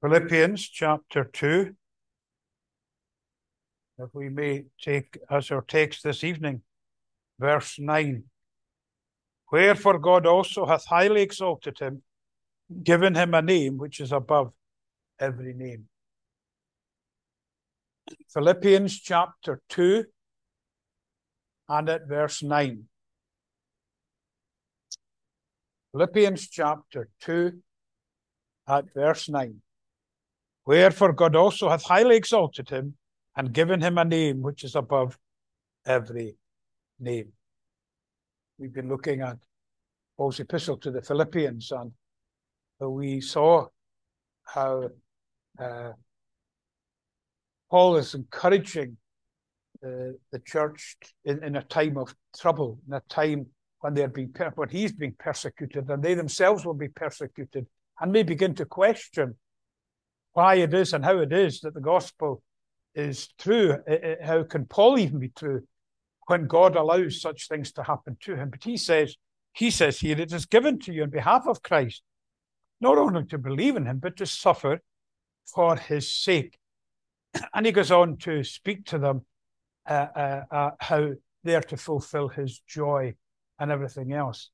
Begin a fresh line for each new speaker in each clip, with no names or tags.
Philippians chapter 2, if we may take as our text this evening, verse 9. Wherefore God also hath highly exalted him, given him a name which is above every name. Philippians chapter 2 and at verse 9. Philippians chapter 2 at verse 9. Wherefore God also hath highly exalted him, and given him a name which is above every name. We've been looking at Paul's epistle to the Philippians, and we saw how Paul is encouraging the church in a time of trouble, in a time when they're being when he's being persecuted, and they themselves will be persecuted, and may begin to question why it is and how it is that the gospel is true. How can Paul even be true when God allows such things to happen to him? But he says here, it is given to you on behalf of Christ, not only to believe in him, but to suffer for his sake. And he goes on to speak to them how they are to fulfill his joy and everything else.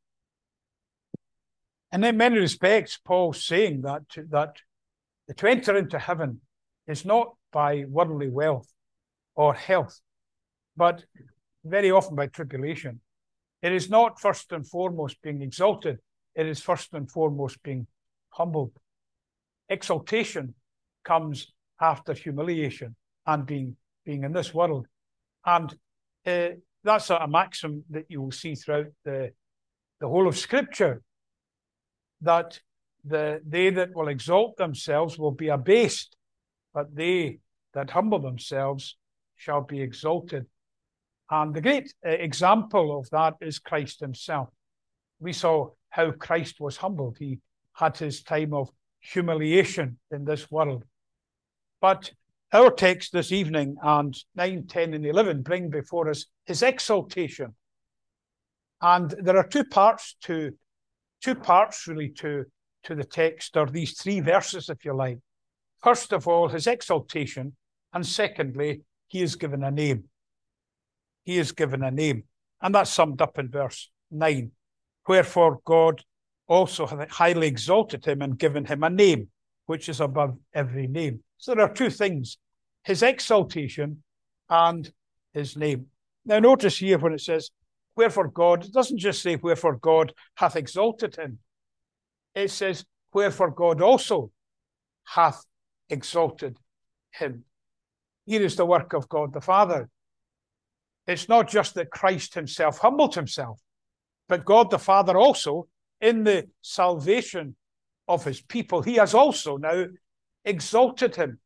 And in many respects, Paul's saying that to enter into heaven is not by worldly wealth or health, but very often by tribulation. It is not first and foremost being exalted. It is first and foremost being humbled. Exaltation comes after humiliation and being in this world. And that's a maxim that you will see throughout the whole of Scripture, that they that will exalt themselves will be abased, but they that humble themselves shall be exalted. And the great example of that is Christ himself. We saw how Christ was humbled. He had his time of humiliation in this world. But our text this evening and 9, 10, and 11 bring before us his exaltation. And there are two parts really to the text, or these three verses, if you like. First of all, his exaltation, and secondly, he is given a name. He is given a name. And that's summed up in verse 9. Wherefore God also hath highly exalted him and given him a name, which is above every name. So there are two things, his exaltation and his name. Now notice here when it says, wherefore God, it doesn't just say wherefore God hath exalted him. It says, wherefore God also hath exalted him. Here is the work of God the Father. It's not just that Christ himself humbled himself, but God the Father also, in the salvation of his people, he has also now exalted him.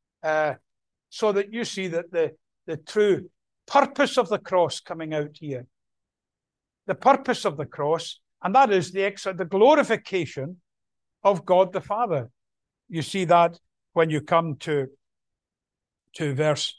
So that you see that the true purpose of the cross coming out here. The purpose of the cross, and that is the glorification of God the Father. You see that when you come to verse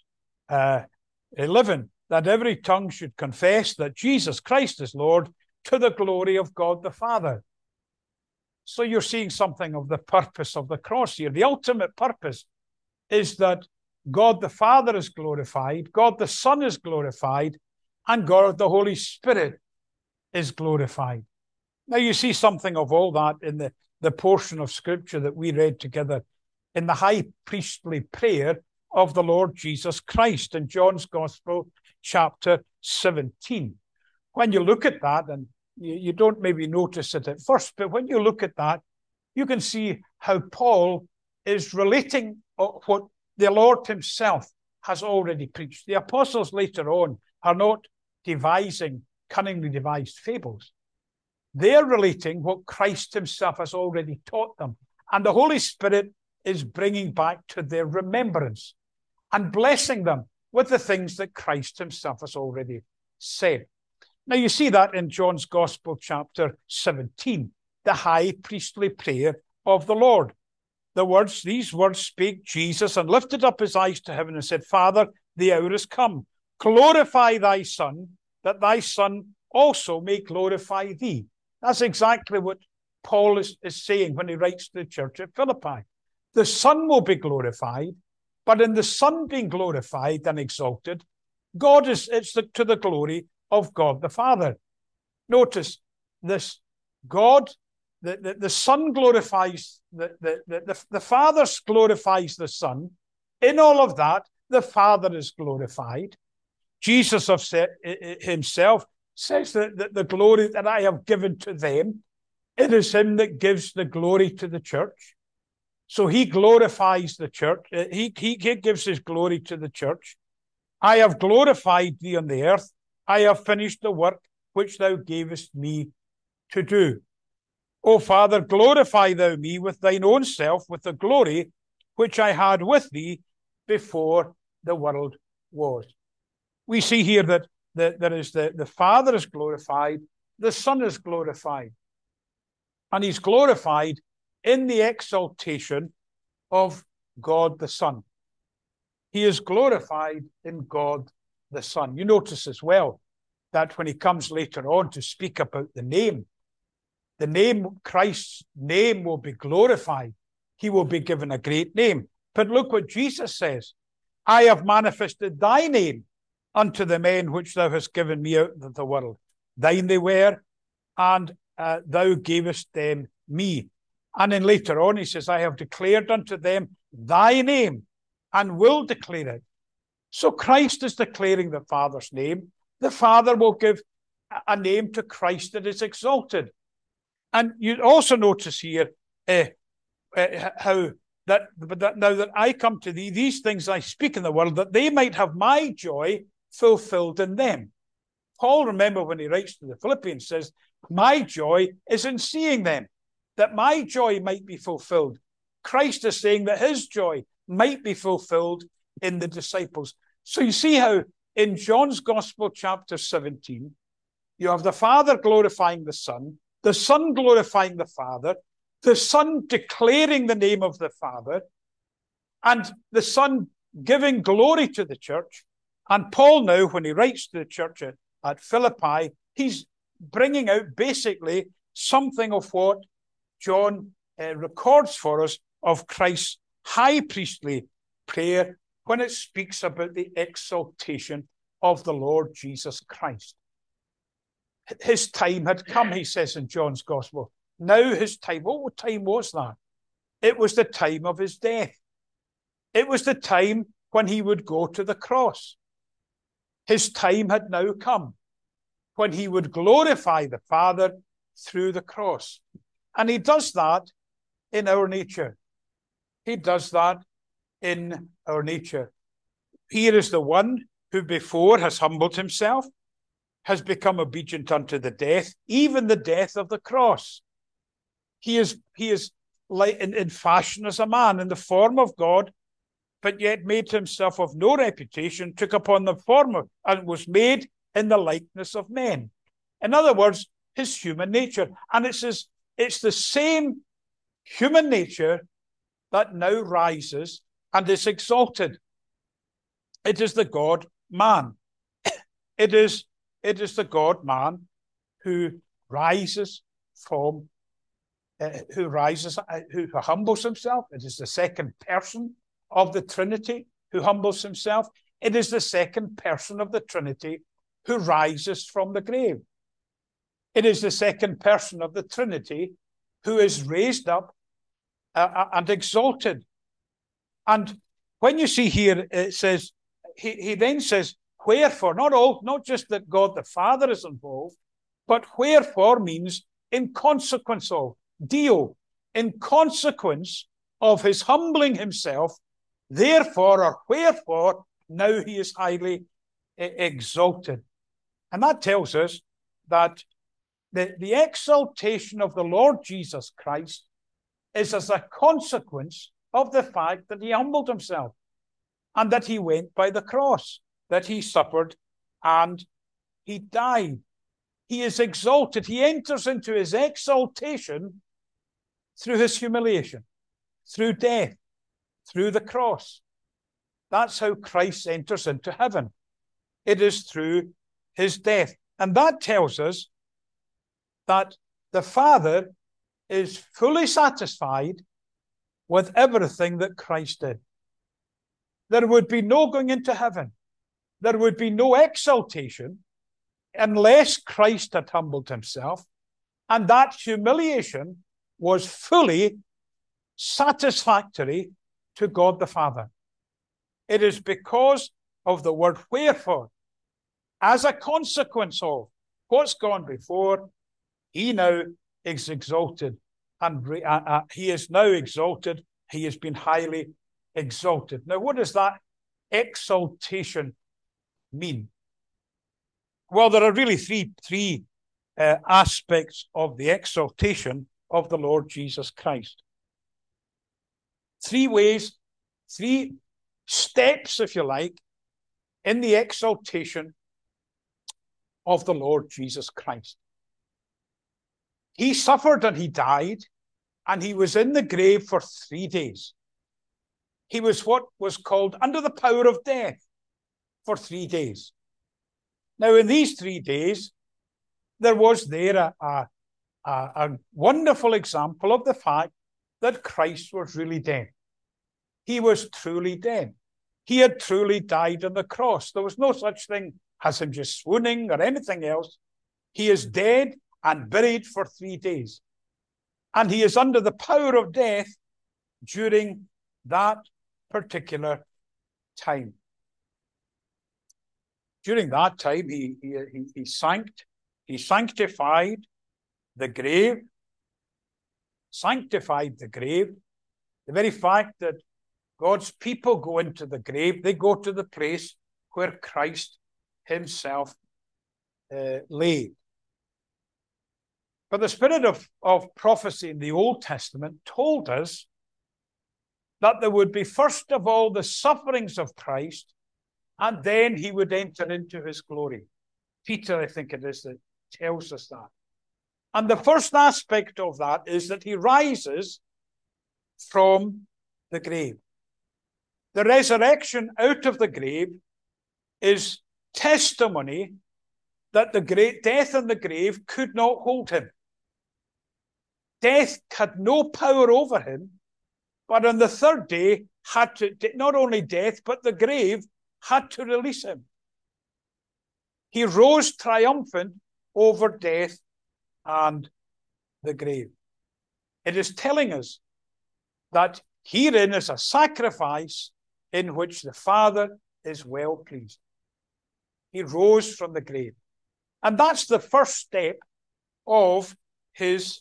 11, that every tongue should confess that Jesus Christ is Lord, to the glory of God the Father. So you're seeing something of the purpose of the cross here. The ultimate purpose is that God the Father is glorified, God the Son is glorified, and God the Holy Spirit is glorified. Now you see something of all that in the portion of Scripture that we read together in the high priestly prayer of the Lord Jesus Christ in John's Gospel, chapter 17. When you look at that, and you don't maybe notice it at first, but when you look at that, you can see how Paul is relating what the Lord himself has already preached. The apostles later on are not devising cunningly devised fables. They're relating what Christ himself has already taught them. And the Holy Spirit is bringing back to their remembrance and blessing them with the things that Christ himself has already said. Now you see that in John's Gospel, chapter 17, the high priestly prayer of the Lord. These words spake Jesus, and lifted up his eyes to heaven and said, Father, the hour is come. Glorify thy Son, that thy Son also may glorify thee. That's exactly what Paul is saying when he writes to the church at Philippi. the Son will be glorified, but in the Son being glorified and exalted, to the glory of God the Father. Notice this: God, the Son glorifies the Father glorifies the Son. In all of that, the Father is glorified. Jesus himself says that the glory that I have given to them, it is him that gives the glory to the church. So he glorifies the church. He gives his glory to the church. I have glorified thee on the earth. I have finished the work which thou gavest me to do. O Father, glorify thou me with thine own self, with the glory which I had with thee before the world was. We see here that there is the Father is glorified, the Son is glorified. And he's glorified in the exaltation of God the Son. He is glorified in God the Son. You notice as well that when he comes later on to speak about the name, Christ's name will be glorified. He will be given a great name. But look what Jesus says: I have manifested thy name unto the men which thou hast given me out of the world. Thine they were, and thou gavest them me. And then later on he says, I have declared unto them thy name, and will declare it. So Christ is declaring the Father's name. The Father will give a name to Christ that is exalted. And you also notice here how that now that I come to thee, these things I speak in the world, that they might have my joy fulfilled in them. Paul, remember when he writes to the Philippians, says, my joy is in seeing them, that my joy might be fulfilled. Christ is saying that his joy might be fulfilled in the disciples. So you see how in John's Gospel, chapter 17, you have the Father glorifying the Son glorifying the Father, the Son declaring the name of the Father, and the Son giving glory to the church. And Paul now, when he writes to the church at Philippi, he's bringing out basically something of what John records for us of Christ's high priestly prayer when it speaks about the exaltation of the Lord Jesus Christ. His time had come, he says in John's Gospel. Now his time, what time was that? It was the time of his death. It was the time when he would go to the cross. His time had now come when he would glorify the Father through the cross. And he does that in our nature. He does that in our nature. Here is the one who before has humbled himself, has become obedient unto the death, even the death of the cross. He is like in fashion as a man, in the form of God, but yet made himself of no reputation, took upon the form of, and was made in the likeness of men. In other words, his human nature. And it's the same human nature that now rises and is exalted. It is the God-man. It is the God-man who rises from, who humbles himself. It is the second person of the Trinity who humbles himself. It is the second person of the Trinity who rises from the grave. It is the second person of the Trinity who is raised up and exalted. And when you see here, it says, he then says, wherefore, not just that God the Father is involved, but wherefore means in consequence of, Dio, in consequence of his humbling himself, therefore or wherefore, now he is highly exalted. And that tells us that the exaltation of the Lord Jesus Christ is as a consequence of the fact that he humbled himself and that he went by the cross, that he suffered and he died. He is exalted. He enters into his exaltation through his humiliation, through death, through the cross. That's how Christ enters into heaven. It is through his death. And that tells us that the Father is fully satisfied with everything that Christ did. There would be no going into heaven. There would be no exaltation unless Christ had humbled himself, and that humiliation was fully satisfactory to God the Father. It is because of the word wherefore, as a consequence of what's gone before, he now is exalted, and he is now exalted. He has been highly exalted. Now, what does that exaltation mean? Well, there are really three aspects of the exaltation of the Lord Jesus Christ. 3 ways, 3 steps, if you like, in the exaltation of the Lord Jesus Christ. He suffered and he died, and he was in the grave for 3 days. He was what was called under the power of death for 3 days. Now, in these 3 days, there was there a wonderful example of the fact that Christ was really dead. He was truly dead. He had truly died on the cross. There was no such thing as him just swooning or anything else. He is dead and buried for 3 days. And he is under the power of death during that particular time. During that time, he sanctified the grave. Sanctified the grave. The very fact that God's people go into the grave, they go to the place where Christ himself lay. But the spirit of prophecy in the Old Testament told us that there would be first of all the sufferings of Christ, and then he would enter into his glory. Peter, I think it is, that tells us that. And the first aspect of that is that he rises from the grave. The resurrection out of the grave is testimony that the great death in the grave could not hold him. Death had no power over him, but on the 3rd day had to, not only death, but the grave had to release him. He rose triumphant over death and the grave. It is telling us that herein is a sacrifice in which the Father is well pleased. He rose from the grave. And that's the first step of his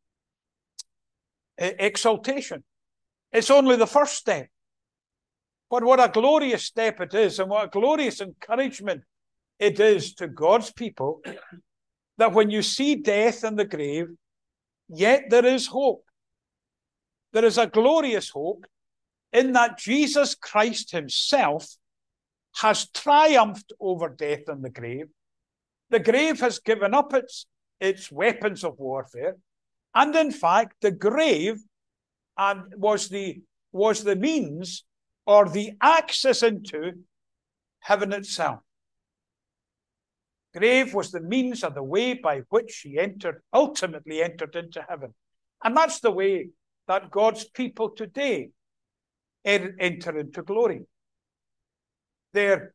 exaltation. It's only the first step. But what a glorious step it is, and what a glorious encouragement it is to God's people, that when you see death in the grave, yet there is hope. There is a glorious hope in that Jesus Christ himself has triumphed over death and the grave. The grave has given up its weapons of warfare, and in fact, the grave was the means or the access into heaven itself. Grave was the means or the way by which he ultimately entered into heaven. And that's the way that God's people today enter into glory. Their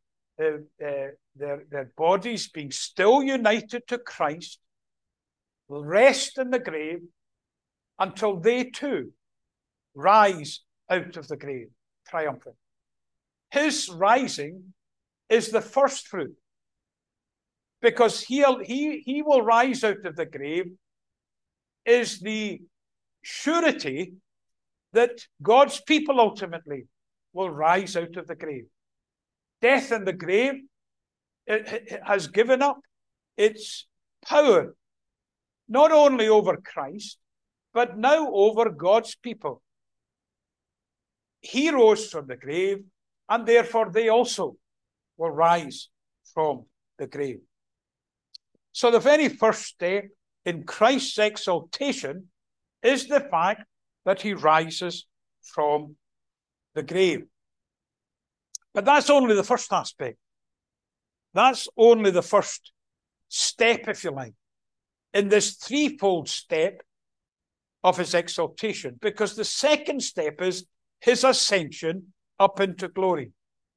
bodies being still united to Christ will rest in the grave until they too rise out of the grave triumphant. His rising is the first fruit, because he will rise out of the grave is the surety that God's people ultimately will rise out of the grave. Death in the grave, it has given up its power, not only over Christ, but now over God's people. He rose from the grave, and therefore they also will rise from the grave. So the very first step in Christ's exaltation is the fact that he rises from the grave. But that's only the first aspect. That's only the first step, if you like, in this threefold step of his exaltation, because the second step is his ascension up into glory.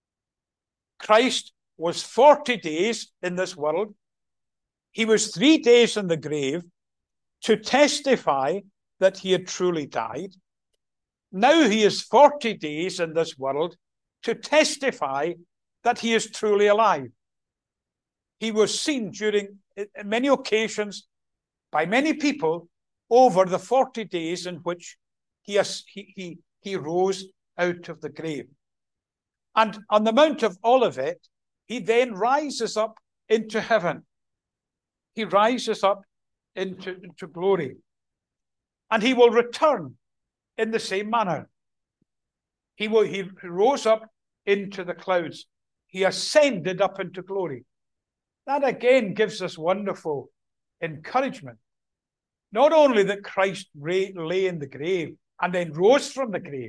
Christ was 40 days in this world. He was 3 days in the grave to testify that he had truly died. Now he is 40 days in this world to testify that he is truly alive. He was seen during many occasions by many people over the 40 days in which he rose out of the grave. And on the Mount of Olivet, he then rises up into heaven. He rises up into glory. And he will return in the same manner. He rose up into the clouds. He ascended up into glory. That again gives us wonderful encouragement. Not only that Christ lay in the grave and then rose from the grave,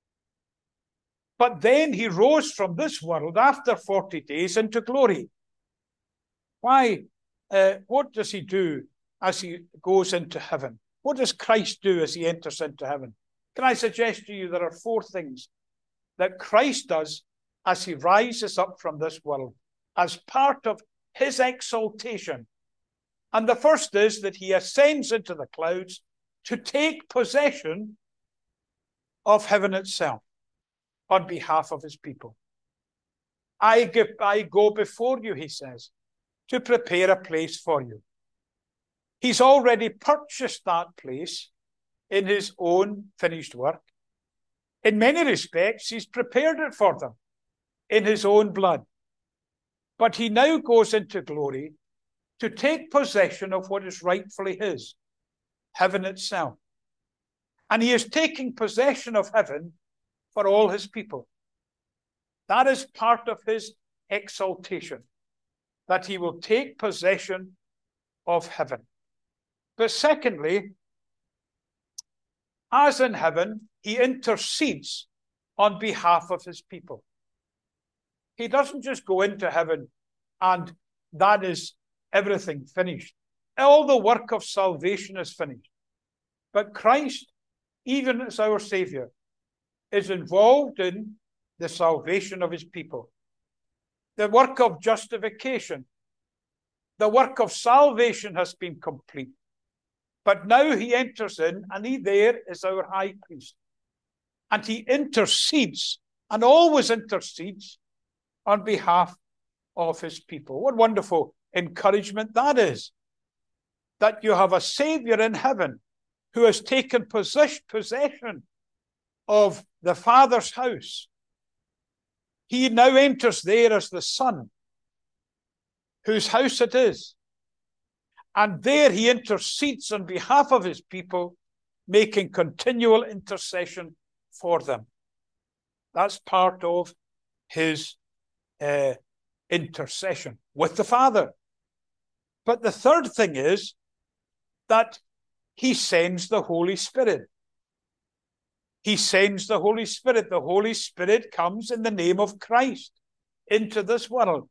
but then he rose from this world after 40 days into glory. Why? What does he do as he goes into heaven? What does Christ do as he enters into heaven? Can I suggest to you there are 4 things that Christ does as he rises up from this world as part of his exaltation. And the first is that he ascends into the clouds to take possession of heaven itself on behalf of his people. I go before you, he says, to prepare a place for you. He's already purchased that place in his own finished work. In many respects, he's prepared it for them in his own blood. But he now goes into glory to take possession of what is rightfully his, heaven itself. And he is taking possession of heaven for all his people. That is part of his exaltation, that he will take possession of heaven. But secondly, as in heaven, he intercedes on behalf of his people. He doesn't just go into heaven and that is everything finished. All the work of salvation is finished. But Christ, even as our Savior, is involved in the salvation of his people. The work of justification, the work of salvation has been complete. But now he enters in, and he there is our high priest. And he intercedes, and always intercedes, on behalf of his people. What wonderful encouragement that is. That you have a Savior in heaven who has taken possession of the Father's house. He now enters there as the Son, whose house it is. And there he intercedes on behalf of his people, making continual intercession for them. That's part of his intercession with the Father. But the third thing is that he sends the Holy Spirit. He sends the Holy Spirit. The Holy Spirit comes in the name of Christ into this world.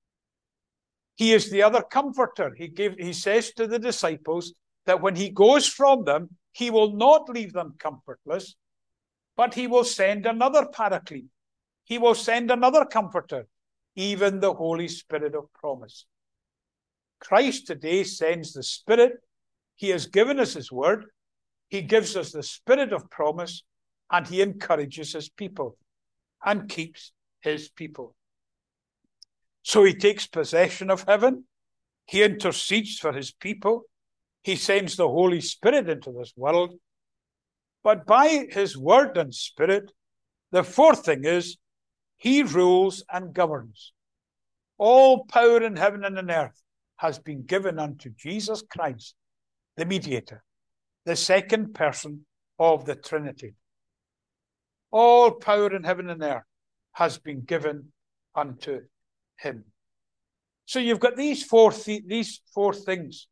He is the other comforter. He says to the disciples that when he goes from them, he will not leave them comfortless, but he will send another paraclete. He will send another comforter, even the Holy Spirit of promise. Christ today sends the Spirit. He has given us his word. He gives us the Spirit of promise, and he encourages his people and keeps his people. So he takes possession of heaven. He intercedes for his people. He sends the Holy Spirit into this world. But by his word and Spirit, the fourth thing is he rules and governs. All power in heaven and on earth has been given unto Jesus Christ, the mediator, the second person of the Trinity. All power in heaven and earth has been given unto him. So you've got these four things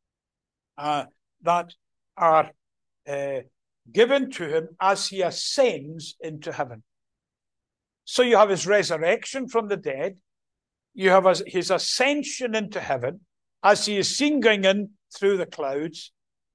that are given to him as he ascends into heaven. So you have his resurrection from the dead. You have his ascension into heaven as he is seen going in through the clouds.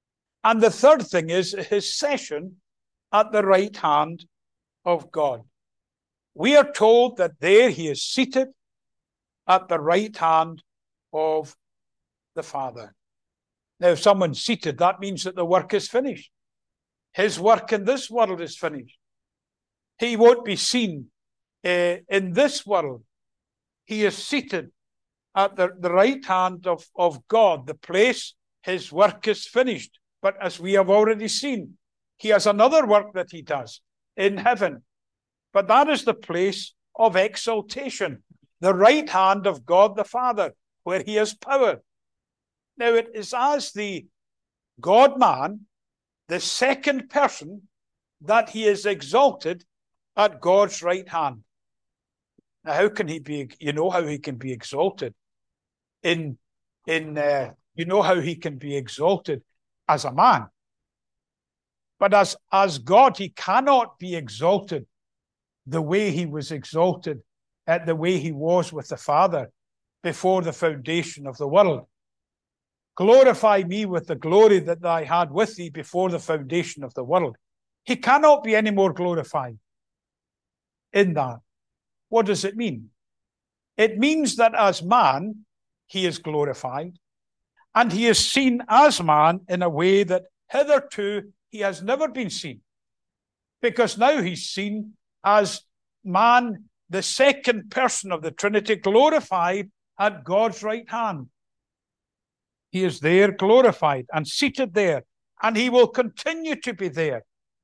And the third thing is his session at the right hand of God. We are told that there he is seated at the right hand of the Father. Now, if someone's seated, that means that the work is finished. His work in this world is finished. He won't be seen in this world. He is seated at the right hand of God, the place his work is finished. But as we have already seen, he has another work that he does in heaven. But that is the place of exaltation, the right hand of God the Father, where he has power. Now, it is as the God-man, the second person, that he is exalted at God's right hand. Now, how can he be, you know how he can be exalted you know how he can be exalted as a man. But as God, he cannot be exalted the way he was exalted, the way he was with the Father before the foundation of the world. Glorify me with the glory that I had with thee before the foundation of the world. He cannot be any more glorified in that. What does it mean? It means that as man, he is glorified, and he is seen as man in a way that hitherto he has never been seen. Because now he's seen as man, the second person of the Trinity, glorified at God's right hand. He is there glorified and seated there, and he will continue to be there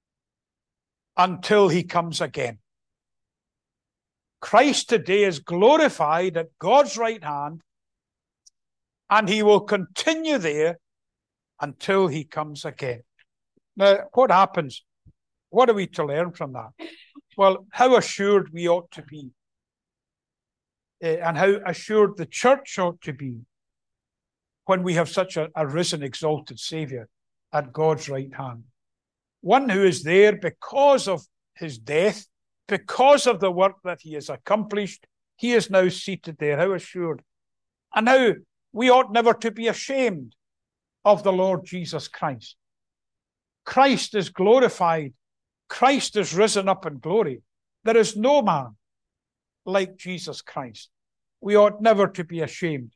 until he comes again. Christ today is glorified at God's right hand, and he will continue there until he comes again. Now, what happens? What are we to learn from that? Well, how assured we ought to be, and how assured the church ought to be when we have such a risen, exalted Saviour at God's right hand. One who is there because of his death, because of the work that he has accomplished. He is now seated there. How assured. And how we ought never to be ashamed of the Lord Jesus Christ. Christ is glorified. Christ is risen up in glory. There is no man like Jesus Christ. We ought never to be ashamed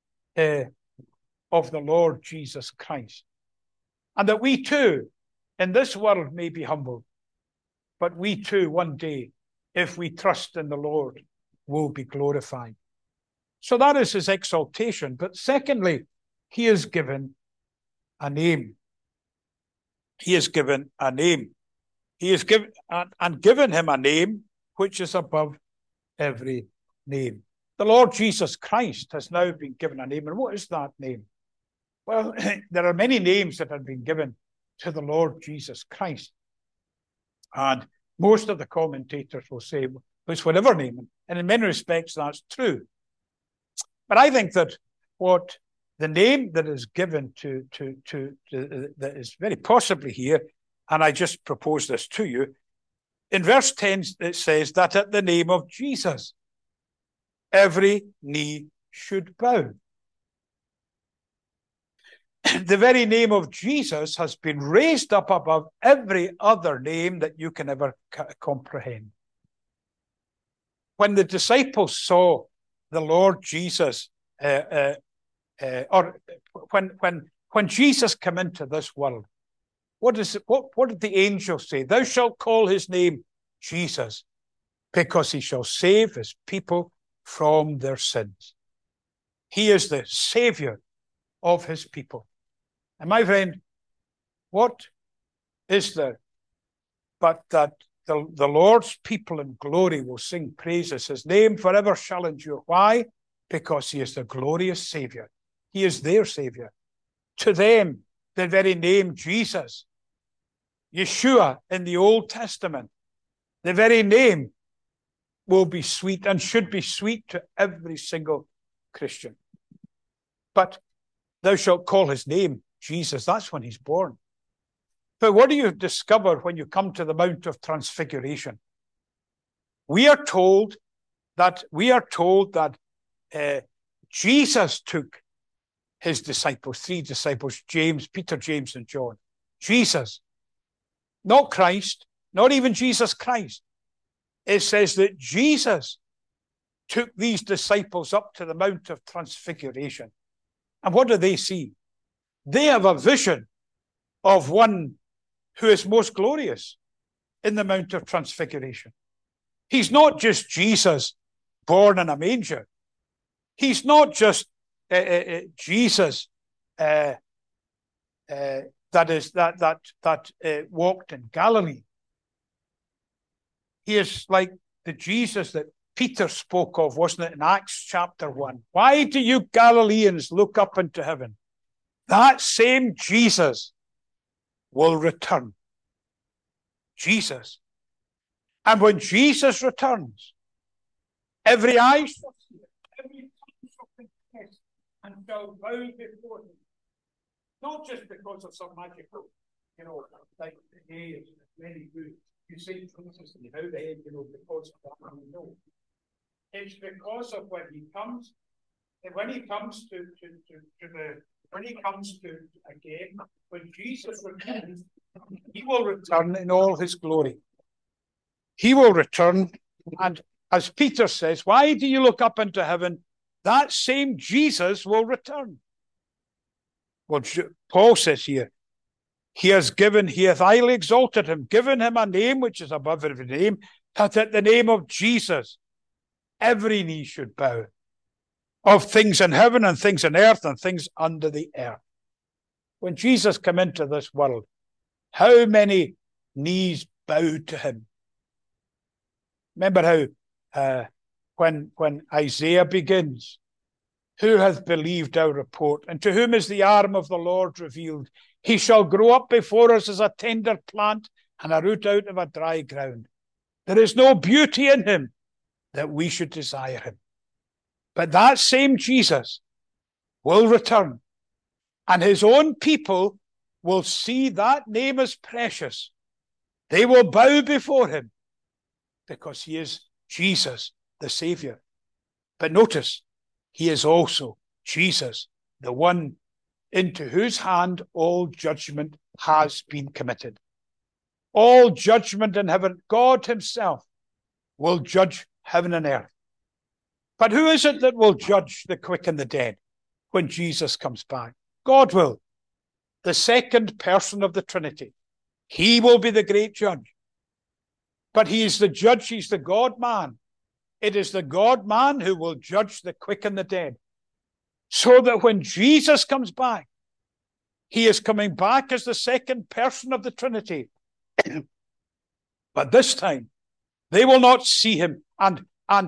of the Lord Jesus Christ. And that we too, in this world, may be humbled. But we too, one day, if we trust in the Lord, will be glorified. So that is his exaltation. But secondly, he is given a name. He is given a name. He is given him a name which is above every name. The Lord Jesus Christ has now been given a name. And what is that name? Well, there are many names that have been given to the Lord Jesus Christ. And most of the commentators will say, well, it's whatever name. And in many respects, that's true. But I think that what the name that is given to that is very possibly here, and I just propose this to you, in verse 10 it says that at the name of Jesus, every knee should bow. The very name of Jesus has been raised up above every other name that you can ever comprehend. When the disciples saw the Lord Jesus, or when Jesus came into this world, what did the angel say? Thou shalt call his name Jesus, because he shall save his people from their sins. He is the Savior of his people. And my friend, what is there but that the Lord's people in glory will sing praises. His name forever shall endure. Why? Because he is the glorious Savior. He is their Savior. To them, the very name Jesus, Yeshua in the Old Testament, the very name will be sweet and should be sweet to every single Christian. But thou shalt call his name Jesus. That's when he's born. But what do you discover when you come to the Mount of Transfiguration? We are told that Jesus took his disciples, 3 disciples, Peter, James, and John. Jesus, not Christ, not even Jesus Christ. It says that Jesus took these disciples up to the Mount of Transfiguration. And what do they see? They have a vision of one who is most glorious in the Mount of Transfiguration. He's not just Jesus born in a manger. He's not just Jesus that walked in Galilee. He is like the Jesus that Peter spoke of, wasn't it, in Acts chapter 1? Why do you Galileans look up into heaven? That same Jesus will return. Jesus. And when Jesus returns, every eye shall see it, every tongue shall confess and shall bow before him. Not just because of some magical, like today is very good. You say Jesus and you bow the head, because of that. No. It's because of when he comes when Jesus returns, he will return in all his glory. He will return, and as Peter says, why do you look up into heaven? That same Jesus will return. Well, Paul says here, he hath highly exalted him, given him a name which is above every name, that at the name of Jesus every knee should bow, of things in heaven and things in earth and things under the earth. When Jesus came into this world, how many knees bowed to him? Remember how when Isaiah begins, who hath believed our report, and to whom is the arm of the Lord revealed? He shall grow up before us as a tender plant and a root out of a dry ground. There is no beauty in him that we should desire him. But that same Jesus will return, and his own people will see that name as precious. They will bow before him because he is Jesus, the Savior. But notice, he is also Jesus, the one into whose hand all judgment has been committed. All judgment in heaven, God himself will judge heaven and earth. But who is it that will judge the quick and the dead when Jesus comes back? God will. The second person of the Trinity. He will be the great judge. But he is the judge, he's the God-man. It is the God-man who will judge the quick and the dead. So that when Jesus comes back, he is coming back as the second person of the Trinity. But this time, they will not see him and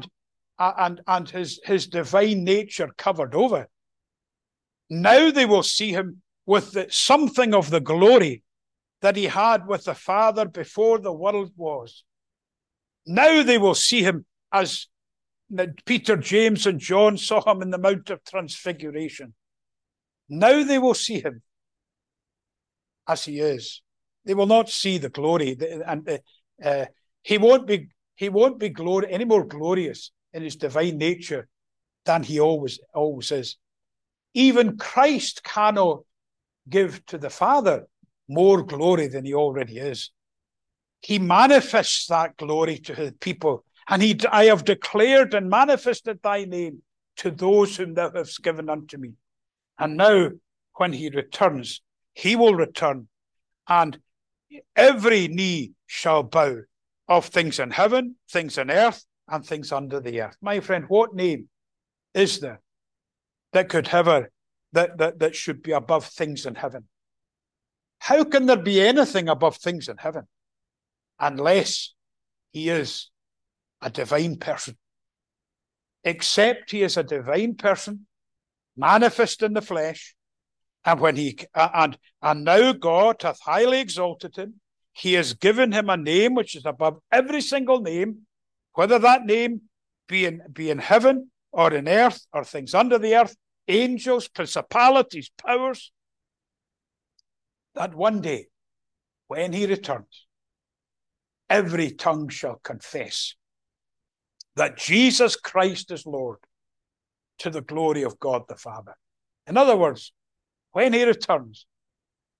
his divine nature covered over. Now they will see him with something of the glory that he had with the Father before the world was. Now they will see him as Peter, James, and John saw him in the Mount of Transfiguration. Now they will see him as he is. They will not see the glory, and he won't be any more glorious in his divine nature than he always is. Even Christ cannot give to the Father more glory than he already is. He manifests that glory to his people. And I have declared and manifested thy name to those whom thou hast given unto me. And now, when he returns, he will return, and every knee shall bow of things in heaven, things in earth, and things under the earth. My friend, what name is there that could have that should be above things in heaven? How can there be anything above things in heaven unless he is a divine person? Except he is a divine person, manifest in the flesh, and when and now God hath highly exalted him. He has given him a name which is above every single name, whether that name be in heaven or in earth or things under the earth, angels, principalities, powers. That one day, when he returns, every tongue shall confess that Jesus Christ is Lord, to the glory of God the Father. In other words, when he returns,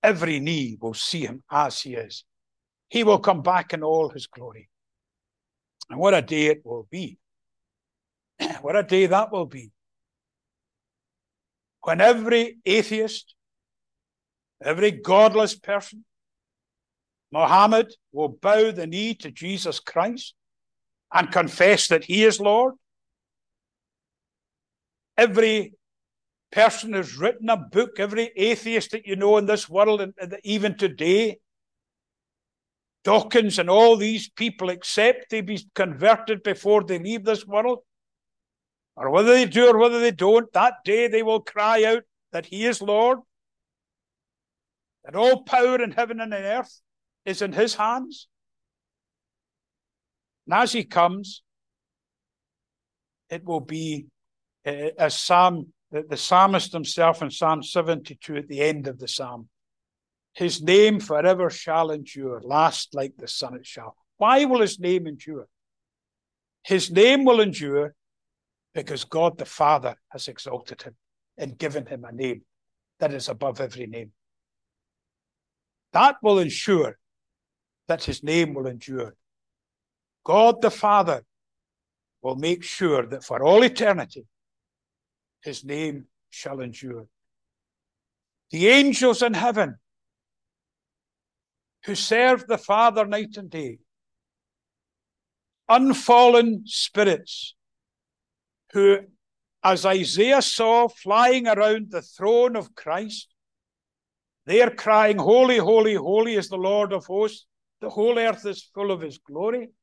every knee will see him as he is. He will come back in all his glory. And what a day it will be. What a day that will be. When every atheist, every godless person, Muhammad, will bow the knee to Jesus Christ and confess that he is Lord. Every person who's written a book, every atheist that you know in this world, and even today, Dawkins and all these people, accept they be converted before they leave this world, or whether they do or whether they don't, that day they will cry out that he is Lord, that all power in heaven and in earth is in his hands. And as he comes, it will be as the psalmist himself in Psalm 72 at the end of the psalm. His name forever shall endure, last like the sun it shall. Why will his name endure? His name will endure because God the Father has exalted him and given him a name that is above every name. That will ensure that his name will endure. God the Father will make sure that for all eternity, his name shall endure. The angels in heaven who serve the Father night and day, unfallen spirits who, as Isaiah saw flying around the throne of Christ, they are crying, holy, holy, holy is the Lord of hosts. The whole earth is full of his glory.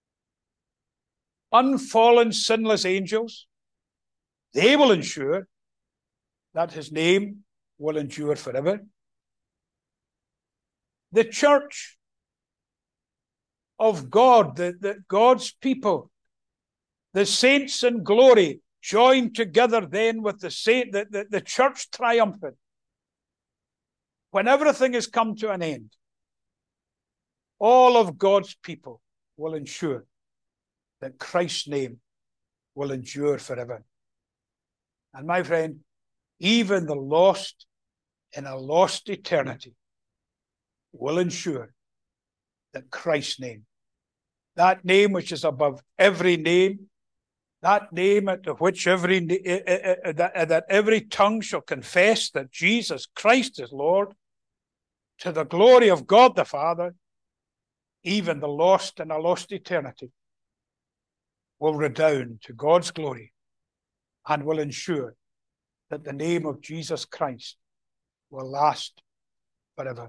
Unfallen, sinless angels, they will ensure that his name will endure forever. The church of God, God's people, the saints in glory, joined together then with the church triumphant. When everything has come to an end, all of God's people will ensure that Christ's name will endure forever. And my friend, even the lost in a lost eternity will ensure that Christ's name, that name which is above every name, that name at which that every tongue shall confess that Jesus Christ is Lord, to the glory of God the Father, even the lost in a lost eternity will redound to God's glory and will ensure that the name of Jesus Christ will last forever.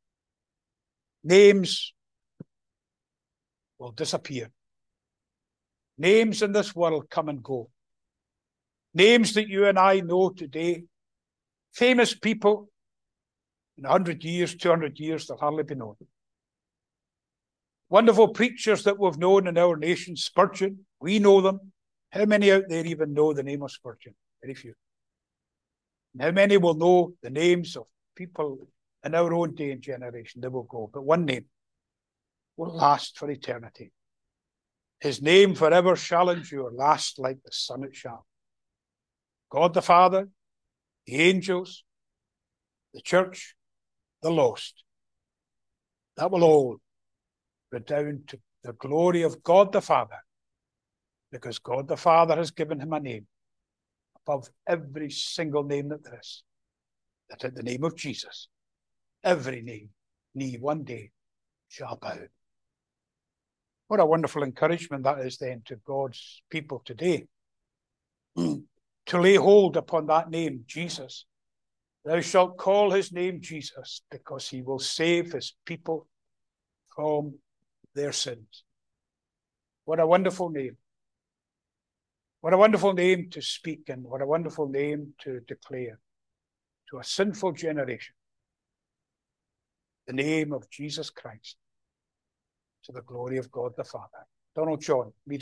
Names will disappear. Names in this world come and go. Names that you and I know today, famous people, in 100 years, 200 years, they'll hardly be known. Wonderful preachers that we've known in our nation, Spurgeon, we know them. How many out there even know the name of Spurgeon? Very few. And how many will know the names of people in our own day and generation? They will go. But one name will last for eternity. His name forever shall endure, last like the sun it shall. God the Father, the angels, the church, the lost. That will all redound to the glory of God the Father, because God the Father has given him a name above every single name that there is. That at the name of Jesus, every knee one day shall bow. What a wonderful encouragement that is then to God's people today. To lay hold upon that name, Jesus. Thou shalt call his name Jesus, because he will save his people from their sins. What a wonderful name. What a wonderful name to speak, and what a wonderful name to declare to a sinful generation. The name of Jesus Christ, to the glory of God the Father. Donald John, meet